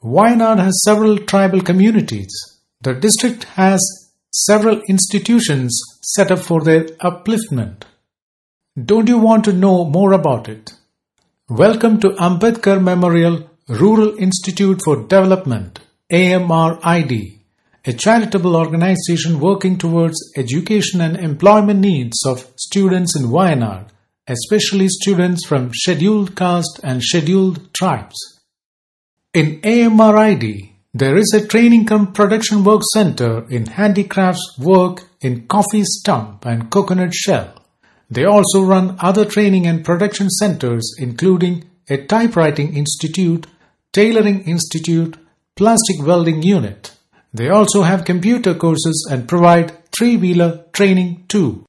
Wayanad has several tribal communities. The district has several institutions set up for their upliftment. Don't you want to know more about it? Welcome to Ambedkar Memorial Rural Institute for Development, AMRID, a charitable organization working towards education and employment needs of students in Wayanad, especially students from scheduled caste and scheduled tribes. In AMRID, there is a training cum production work center in handicrafts work in coffee stump and coconut shell. They also run other training and production centers including a typewriting institute, tailoring institute, plastic welding unit. They also have computer courses and provide three-wheeler training too.